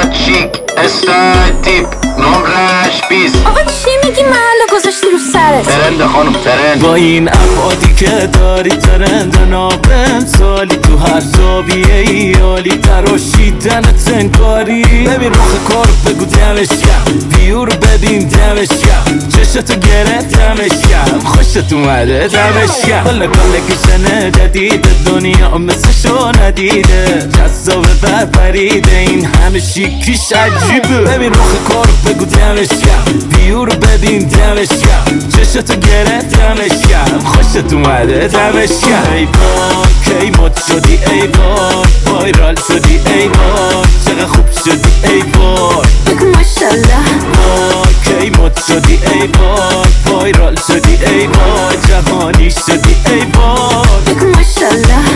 شیک استایل تیپ نمرش 20. آقا چی میگی محل گذاشتی رو سرت؟ ترند خانم ترند. با این افعادی که داری ترند نابم سالی تو هر زاویه ای عالی تراشیدنت انگاری. ببین رخ کار بگو دمش گرم بیور ببین دمش گرم چشتو گرفتمش گرم خوشت اومده دمش گرم کل کشن جدید دنیا مثلشو ندیده جذابه و پریده این همه شیکیش عجیبه. ببین رخ کار بگو دمش گرم بیور ببین دمش گرم چشتو گرفتمش گرم خوشت اومده دمش گرم. ای وای کی مد شدی ای وای وایرال شدی ای وای چقدر خوب شدی ای وای بگو ماشالله. وای کی مد شدی ای وای وایرال شدی ای وای جهانی شدی ای وای بگو ماشالله.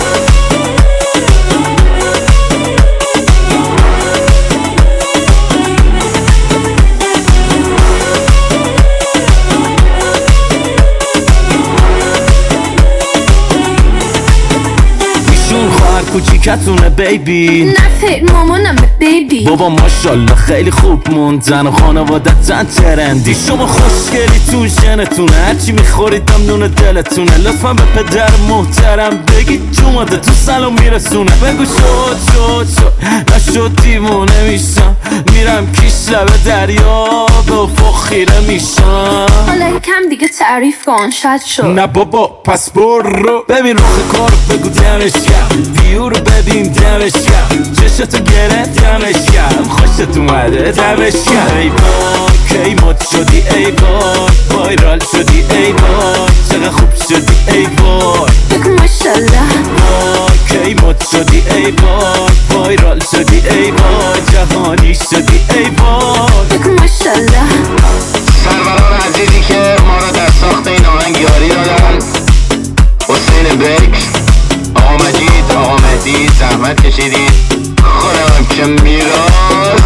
کوچیکتونه بیبی نه خیر مامانمه بیبی. بابا ماشالله خیلی خوب موندن و خانوادتن ترندی. شما خوشگلیتون ژنتونه هرچی میخورید ممنون دلتونه. لطفا به پدر محترم بگید جوماده تو سلام میرسونه. بگو شد نشد دیوونه میشم میرم کیش لبه دریا به افق خیره میشم. حالا یکم دیگه تعریف کن شاید شد. نه بابا پس برو. ببین رخ کار بگو دمش گرم بیور ببین دمش گرم چشتو گرفتمش گرم خوشت اومده دمش گرم. ای وای کی مد شدی ای وای وایرال شدی ای وای چقدر خوب شدی ای وای بگو ماشالله. وای کی مد شدی ای وای وایرال شدی ای وای جهانی شدی ای وای بگو ماشالله. سروران عزیزی که ما را در ساخت این آهنگ یاری دادن حسین بکر آقا مجید آقا مهدی زحمت کشیدید خودم که میراز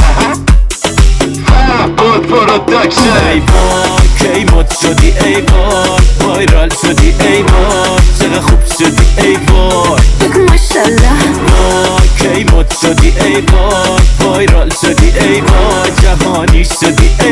فرهاد پروداکشن. ای وای کی مد شدی ای وای وایرال شدی ای وای چقدر خوب شدی ای وای بگو ماشالله. وای کی مد شدی ای وای وایرال شدی ای وای جهانی شدی ای